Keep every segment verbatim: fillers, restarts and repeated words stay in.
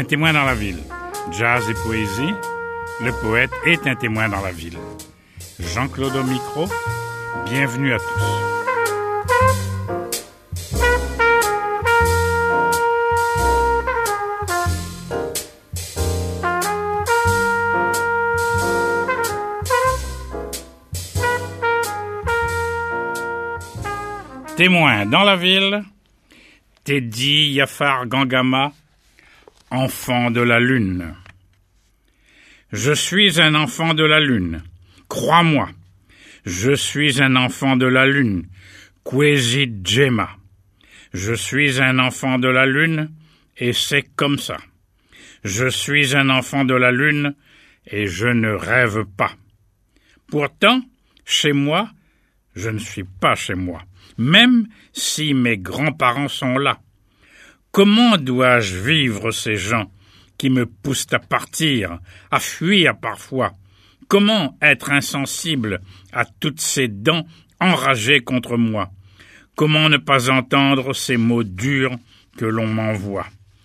Un témoin dans la ville. Jazz et poésie, le poète est un témoin dans la ville. Jean-Claude au micro, bienvenue à tous. Témoin dans la ville, Teddy Yafar Gangama, enfant de la lune. Je suis un enfant de la lune, crois-moi. Je suis un enfant de la lune, Kwesi Djema. Je suis un enfant de la lune, et c'est comme ça. Je suis un enfant de la lune, et je ne rêve pas. Pourtant, chez moi, je ne suis pas chez moi. Même si mes grands-parents sont là. Comment dois-je vivre ces gens qui me poussent à partir, à fuir parfois? Comment être insensible à toutes ces dents enragées contre moi? Comment ne pas entendre ces mots durs que l'on m'envoie?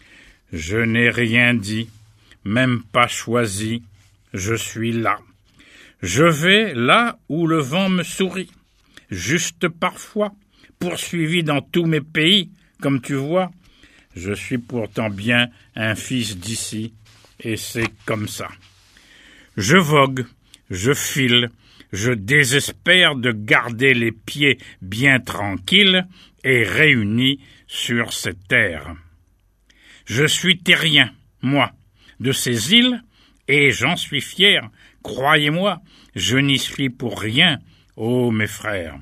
Je n'ai rien dit, même pas choisi, je suis là. Je vais là où le vent me sourit. Juste parfois, poursuivi dans tous mes pays, comme tu vois, je suis pourtant bien un fils d'ici, et c'est comme ça. Je vogue, je file, je désespère de garder les pieds bien tranquilles et réunis sur cette terre. Je suis terrien, moi, de ces îles, et j'en suis fier, croyez-moi, je n'y suis pour rien, ô mes frères.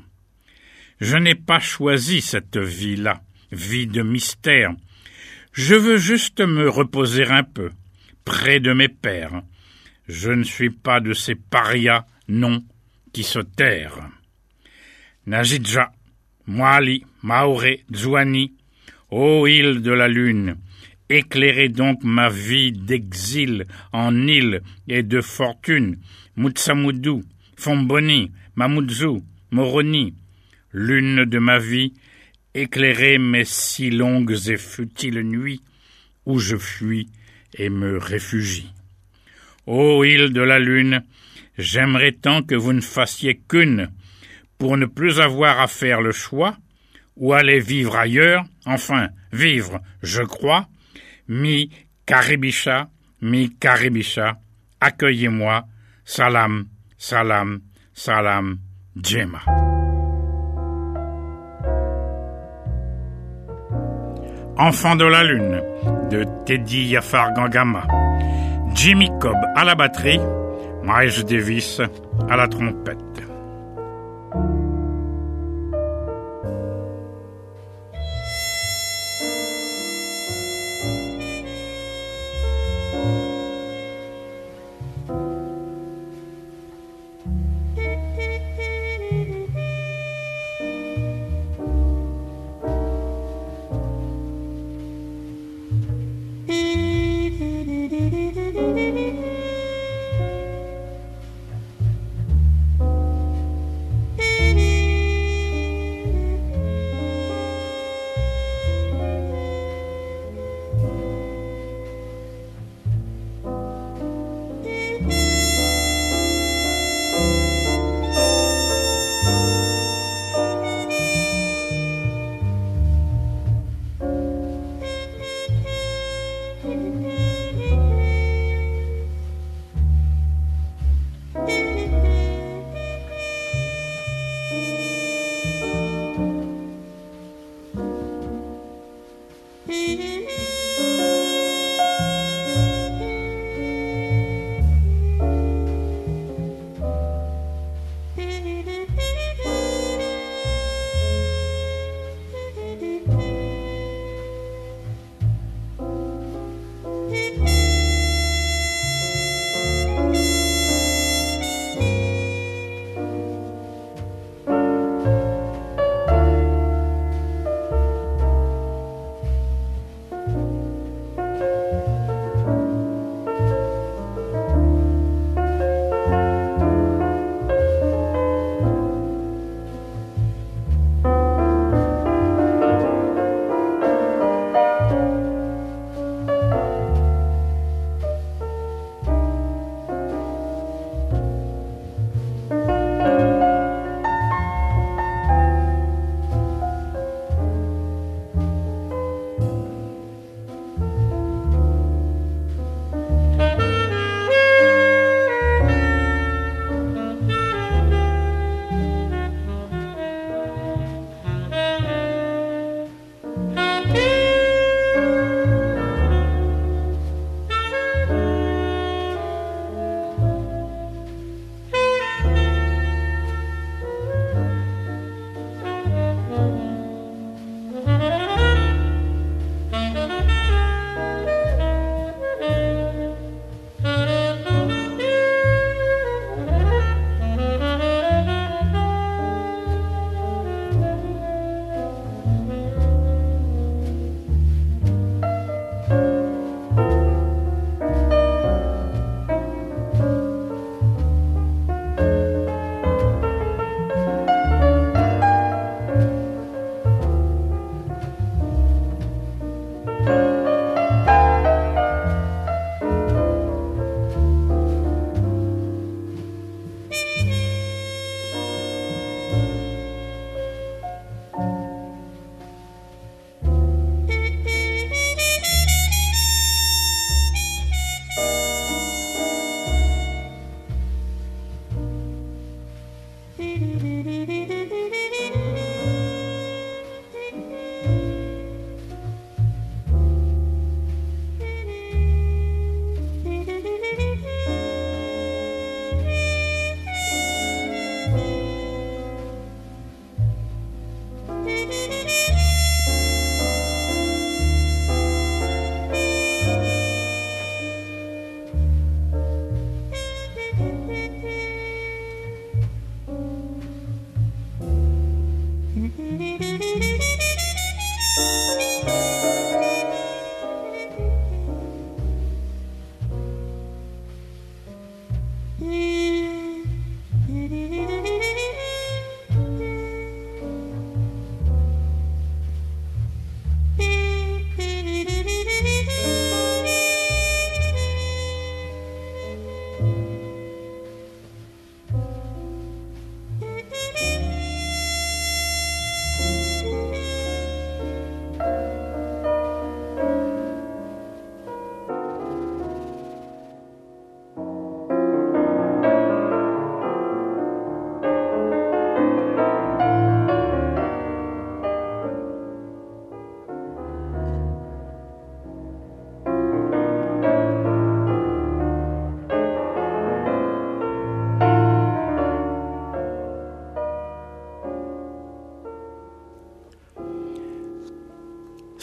Je n'ai pas choisi cette vie-là, vie de mystère. Je veux juste me reposer un peu, près de mes pères. Je ne suis pas de ces parias, non, qui se terrent. Najidja, Moali, Maoré, Zouani, ô île de la lune, éclairez donc ma vie d'exil en île et de fortune, Moutsamoudou, Fomboni, Mamoudzou, Moroni, lune de ma vie, éclairez mes si longues et futiles nuits, où je fuis et me réfugie. Ô île de la lune, j'aimerais tant que vous ne fassiez qu'une, pour ne plus avoir à faire le choix, ou aller vivre ailleurs, enfin, vivre, je crois, mi Karibisha, mi Karibisha, accueillez-moi, salam, salam, salam, Djema. Enfant de la lune, de Teddy Yafar Gangama. Jimmy Cobb à la batterie, Miles Davis à la trompette.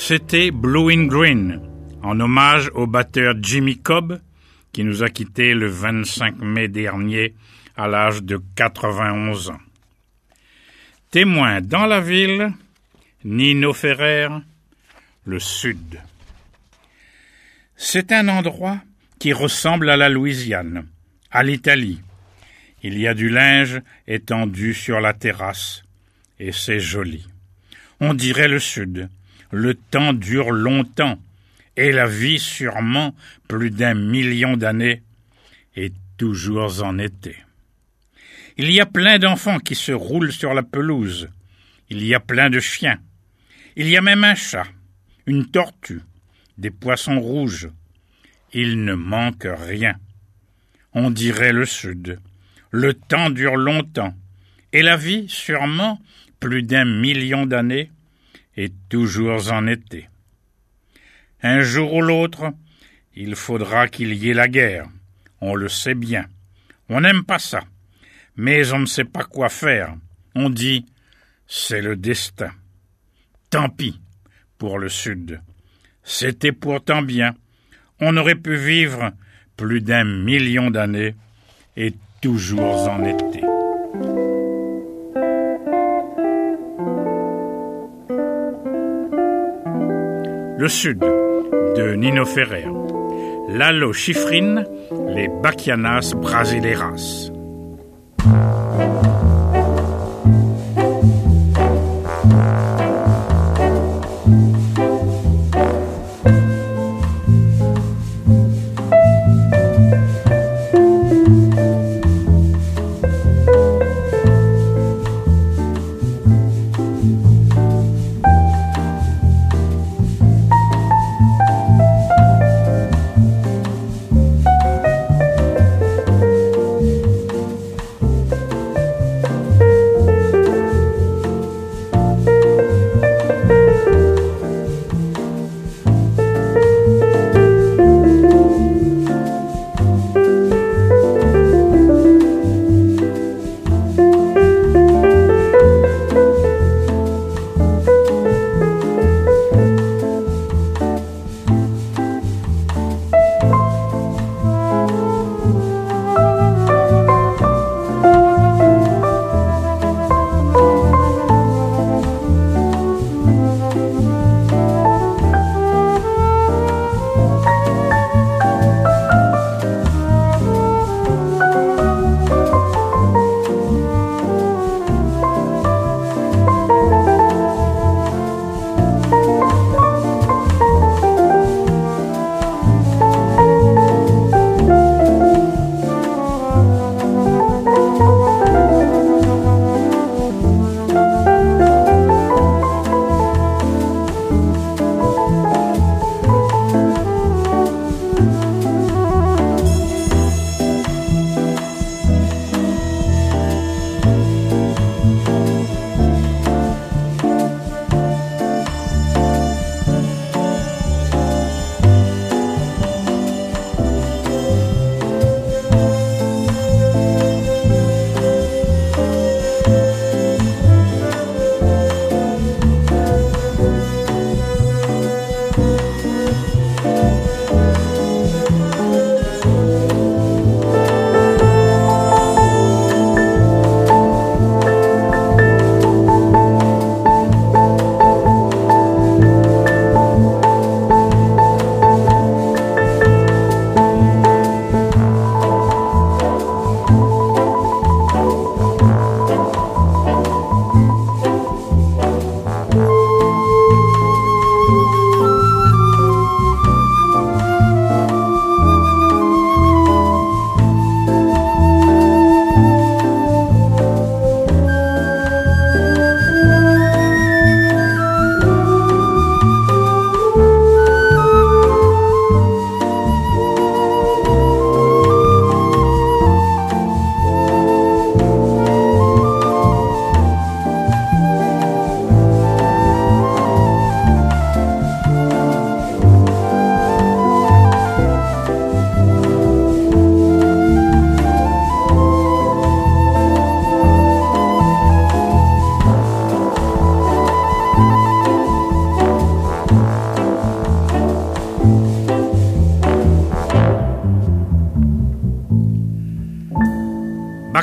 C'était Blowing Green, en hommage au batteur Jimmy Cobb, qui nous a quittés le vingt-cinq mai dernier à l'âge de quatre-vingt-onze ans. Témoin dans la ville, Nino Ferrer, le Sud. C'est un endroit qui ressemble à la Louisiane, à l'Italie. Il y a du linge étendu sur la terrasse, et c'est joli. On dirait le Sud. Le temps dure longtemps, et la vie sûrement plus d'un million d'années, et toujours en été. Il y a plein d'enfants qui se roulent sur la pelouse. Il y a plein de chiens. Il y a même un chat, une tortue, des poissons rouges. Il ne manque rien. On dirait le Sud. Le temps dure longtemps, et la vie, sûrement, plus d'un million d'années, et toujours en été. Un jour ou l'autre, il faudra qu'il y ait la guerre. On le sait bien. On n'aime pas ça. Mais on ne sait pas quoi faire. On dit, c'est le destin. Tant pis pour le Sud. C'était pourtant bien. On aurait pu vivre plus d'un million d'années et toujours en été. Le Sud, de Nino Ferrer. Lalo Schifrin, les Bachianas brasileiras.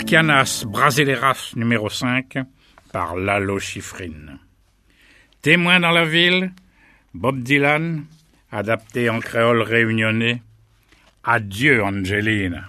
Alcianas brasileiras numéro cinq par Lalo Schifrin. Témoin dans la ville, Bob Dylan, adapté en créole réunionnais. Adieu, Angelina.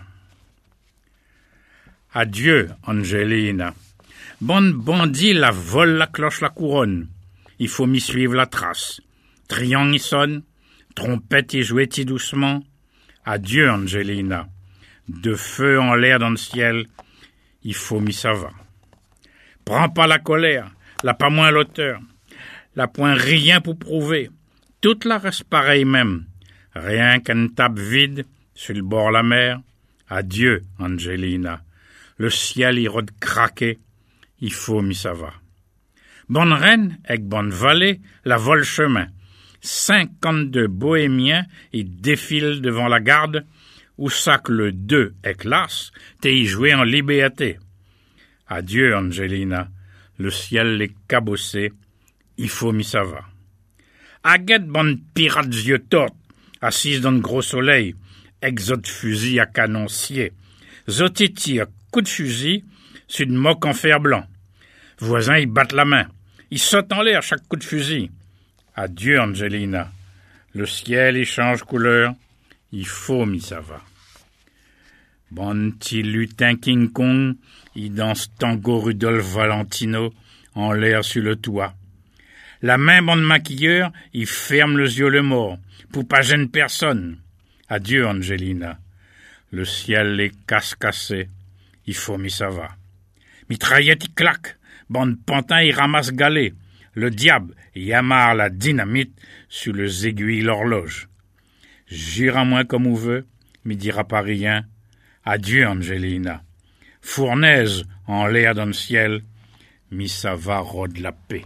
Adieu, Angelina. Bonne bandit la vole la cloche la couronne. Il faut m'y suivre la trace. Triangle y sonne, trompette y jouait y doucement. Adieu, Angelina. De feu en l'air dans le ciel, il faut m'y ça va. Prends pas la colère, la pas moins l'auteur. La point rien pour prouver. Toute la reste pareil même. Rien qu'une table vide sur le bord la mer. Adieu, Angelina. Le ciel y rôde craqué, il faut m'y ça va. Bonne reine, avec bonne vallée, la vole chemin. Cinquante-deux bohémiens y défilent devant la garde, où ça que le deux éclasse, t'es y joué en liberté. Adieu, Angelina, le ciel est cabossé, il faut m'y ça va. Aguette bonne pirate yeux torts, assise dans le gros soleil, exode fusil à canoncier. Zoti tire coup de fusil sur une moque en fer blanc. Voisins y battent la main, ils sautent en l'air à chaque coup de fusil. Adieu, Angelina, le ciel y change couleur, il faut m'y ça va. Bon petit lutin King Kong, il danse tango Rudolph Valentino en l'air sur le toit. La main bon maquilleur, il ferme les yeux le mort, pour pas gêner personne. Adieu, Angelina. Le ciel est casse-cassé, il faut m'y ça va. Mitraillette il claque, bon pantin il ramasse galet. Le diable y amarre la dynamite sur les aiguilles l'horloge. Jure à moi comme ou veut, m'y dira pas rien. Adieu, Angelina. Fournaise en l'air dans le ciel, m'y ça va rôde la paix.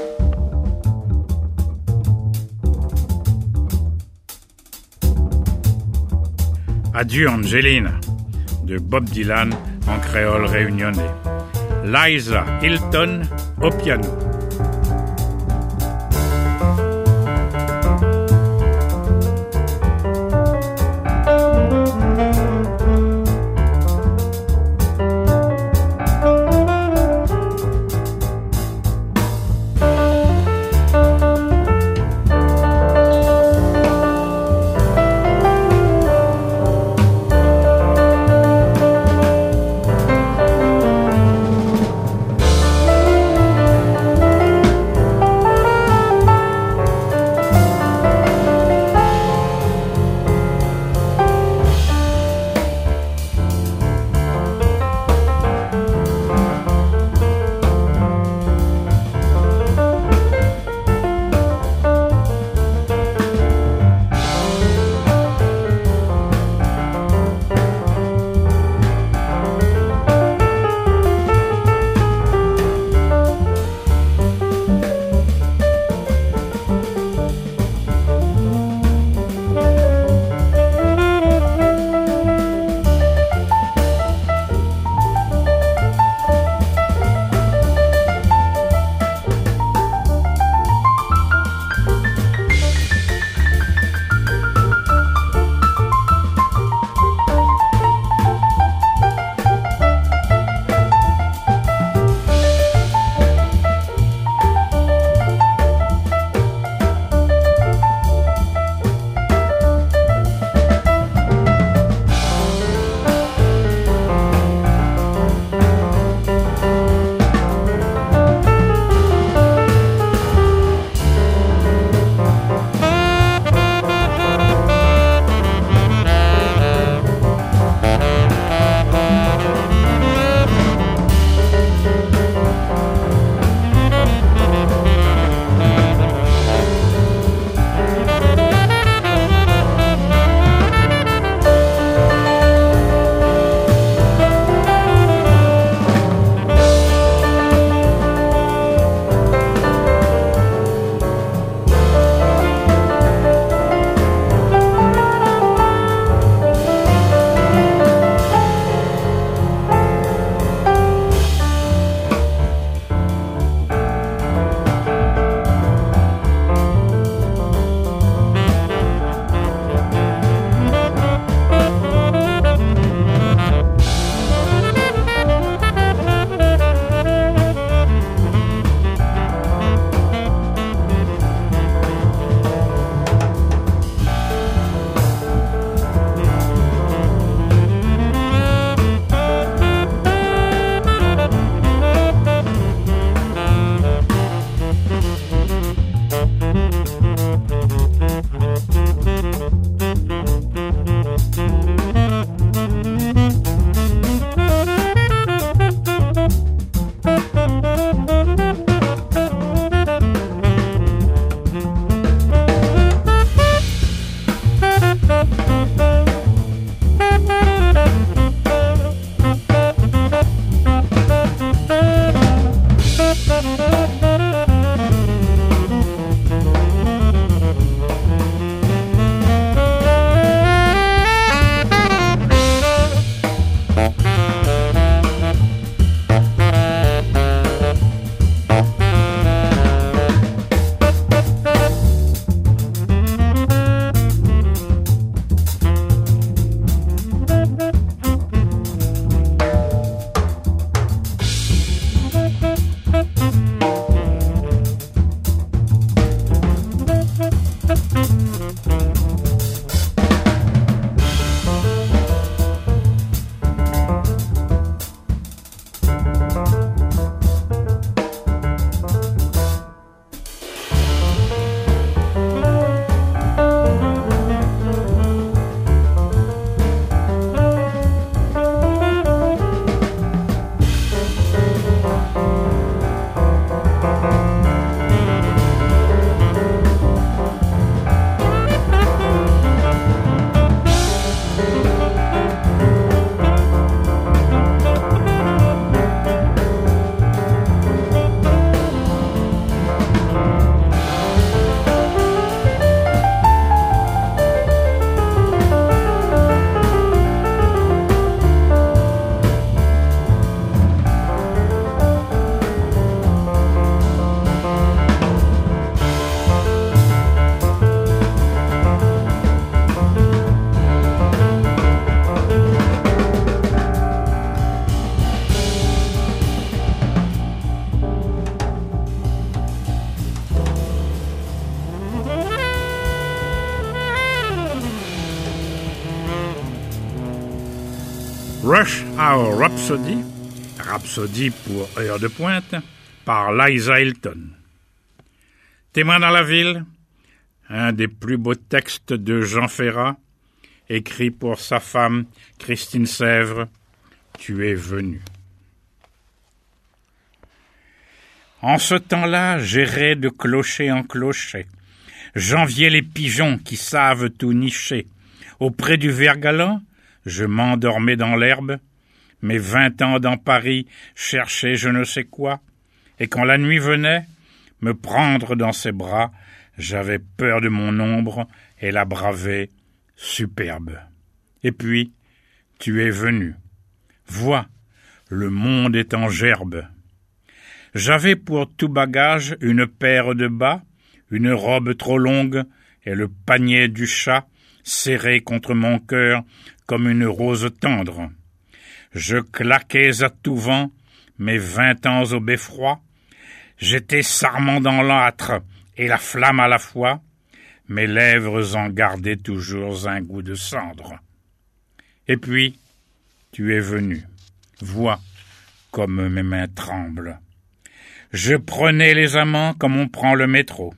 Adieu, Angelina, de Bob Dylan en créole réunionnais. Liza Hilton au piano. Rush Hour Rhapsody, Rhapsody pour heure de pointe, par Liza Hilton. Témoin dans la ville, un des plus beaux textes de Jean Ferrat, écrit pour sa femme Christine Sèvres, Tu es venu. En ce temps-là, j'errais de clocher en clocher. J'enviais les pigeons qui savent tout nicher. Auprès du ver galant, je m'endormais dans l'herbe. Mes vingt ans dans Paris cherchaient je ne sais quoi. Et quand la nuit venait, me prendre dans ses bras, j'avais peur de mon ombre et la bravais superbe. Et puis, tu es venu. Vois, le monde est en gerbe. J'avais pour tout bagage une paire de bas, une robe trop longue et le panier du chat serré contre mon cœur comme une rose tendre. Je claquais à tout vent mes vingt ans au beffroi. J'étais sarment dans l'âtre et la flamme à la fois. Mes lèvres en gardaient toujours un goût de cendre. Et puis, tu es venu. Vois comme mes mains tremblent. Je prenais les amants comme on prend le métro.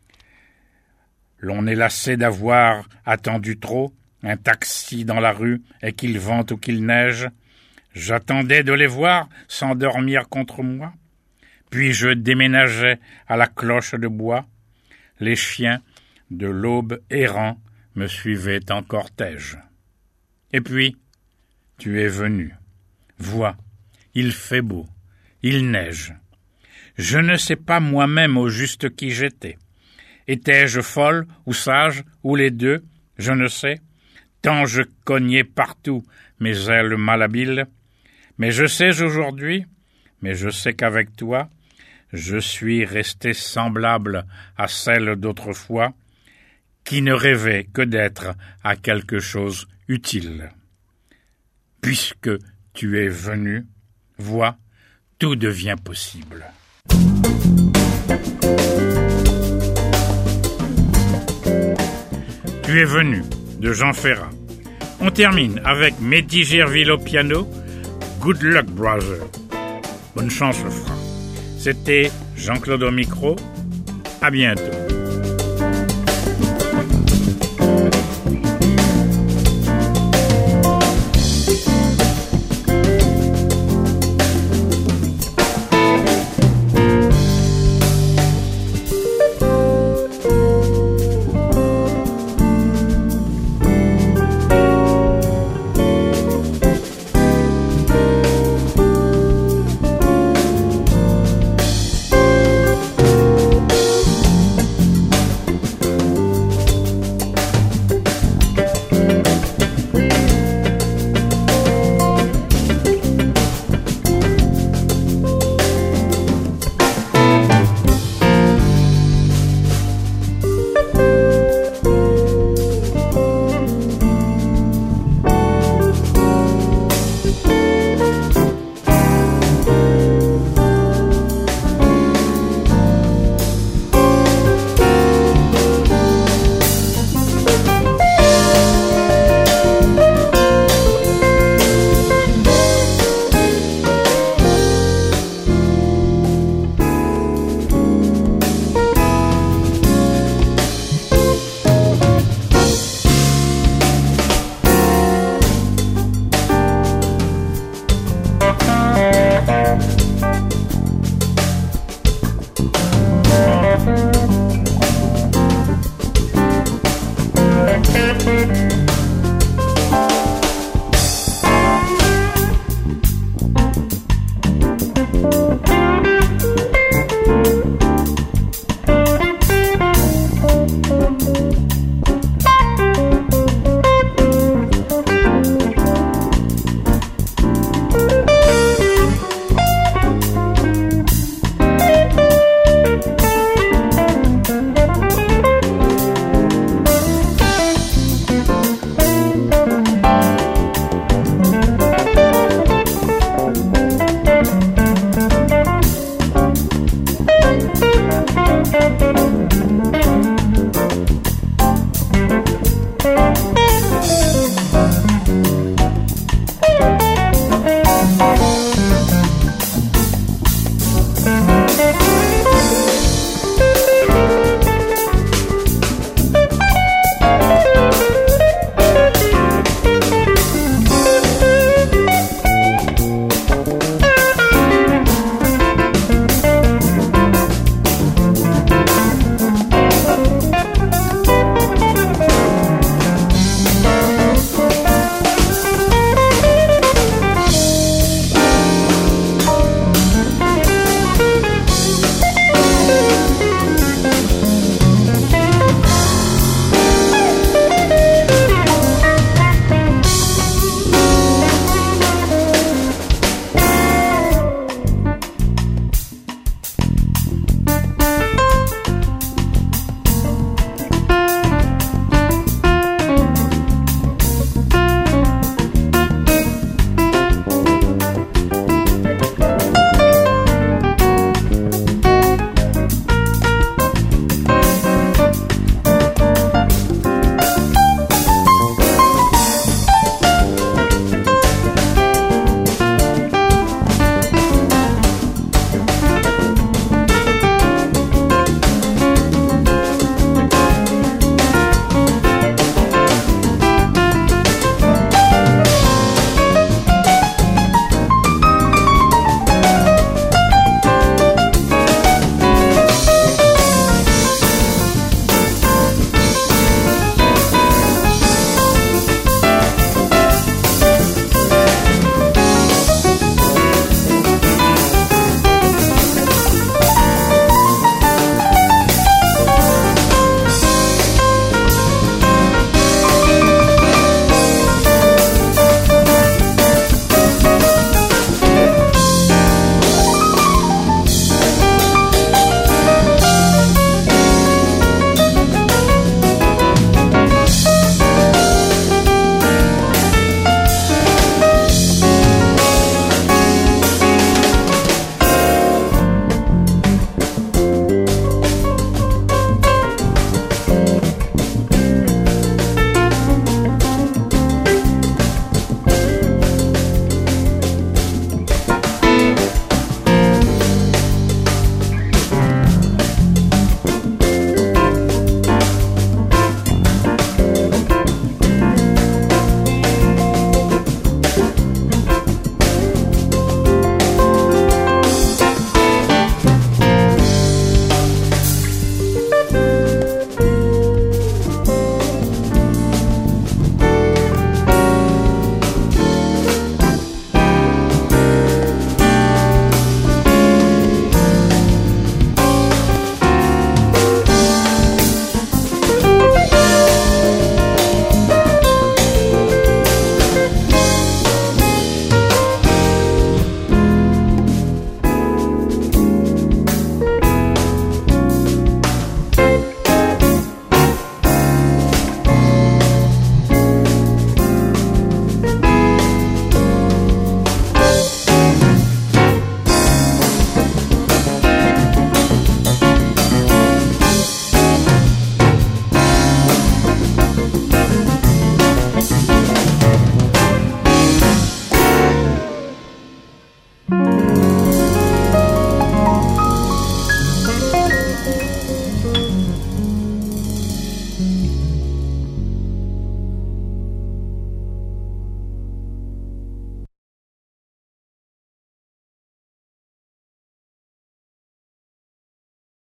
L'on est lassé d'avoir attendu trop, un taxi dans la rue, et qu'il vente ou qu'il neige. J'attendais de les voir s'endormir contre moi. Puis je déménageais à la cloche de bois. Les chiens, de l'aube errant, me suivaient en cortège. Et puis, tu es venu. Vois, il fait beau, il neige. Je ne sais pas moi-même au juste qui j'étais. Étais-je folle ou sage, ou les deux, je ne sais, tant je cognais partout mes ailes malhabiles. Mais je sais aujourd'hui, mais je sais qu'avec toi, je suis resté semblable à celle d'autrefois, qui ne rêvait que d'être à quelque chose utile. Puisque tu es venu, vois, tout devient possible. Tu es venu, de Jean Ferrat. On termine avec Mehdi Gerville au piano, Good Luck Brother. Bonne chance le franc. C'était Jean-Claude au micro. À bientôt.